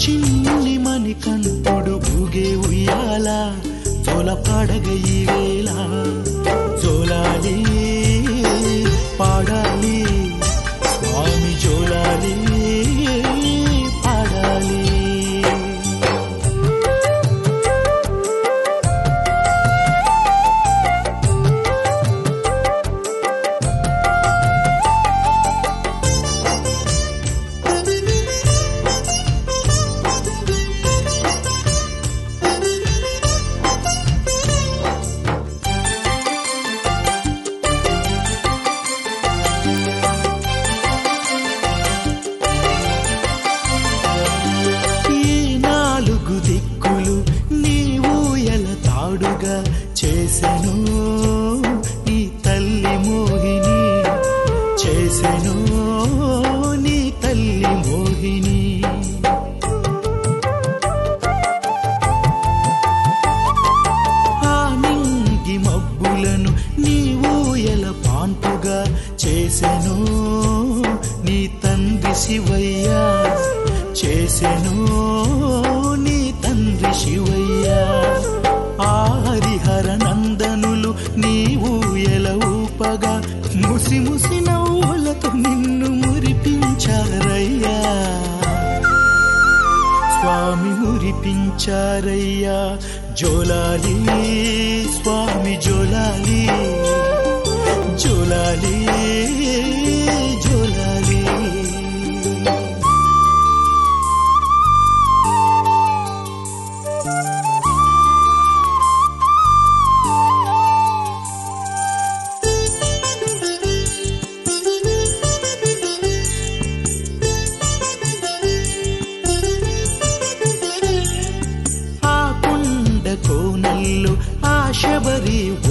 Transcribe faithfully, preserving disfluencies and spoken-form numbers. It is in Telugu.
చిన్ని మని కంటుడు ఊగే ఉయ్యాల జోల పాడగ ఈ వేళ జోలాలి పాడాలి స్వామి జోలాలి పాడాలి. చేసెను నీ తల్లి మోహిని చేసెను నీ తల్లి మోహిని ఆ నింగి మబ్బులను నీవు ఎల పాన్పుగా చేసెను నీ తండ్రి శివయ్య చేసెను నీ తండ్రి శివయ్య. ఆ హరిహర నందనులు నీవు ఎల ఊపగా ముసి ముసి నవ్వులతో నిన్ను మురిపించారయ్యా స్వామి మురిపించారయ్యా. జోలాలి స్వామి జోలాలి జోలాలి జోలాలి. కోనల్లు ఆ శబరి